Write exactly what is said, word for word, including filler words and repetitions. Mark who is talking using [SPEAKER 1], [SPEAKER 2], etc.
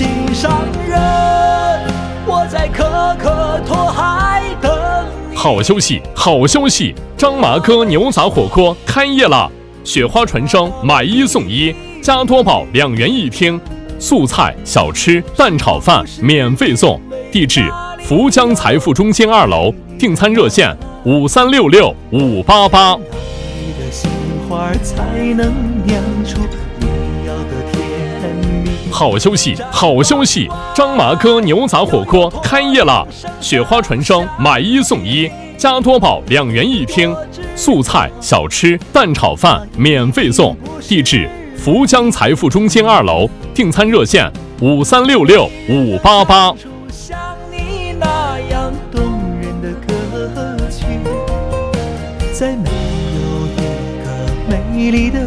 [SPEAKER 1] 心上人，我在可可托海等你。
[SPEAKER 2] 好消息，好消息！张麻哥牛杂火锅开业了，雪花传声，买一送一，加多宝两元一听，素菜、小吃、蛋炒饭免费送。地址：福江财富中心二楼，订餐热线：五三六六五八八。
[SPEAKER 1] 你的心花才能酿出你要的甜蜜。
[SPEAKER 2] 好消息，好消息！张麻哥牛杂火锅开业了，雪花传声，买一送一，加多宝两元一听，素菜、小吃、蛋炒饭免费送。地址：福江财富中心二楼，订餐热线：五三六六五八八。
[SPEAKER 1] 像你那样动人的歌曲，再没有一个美丽的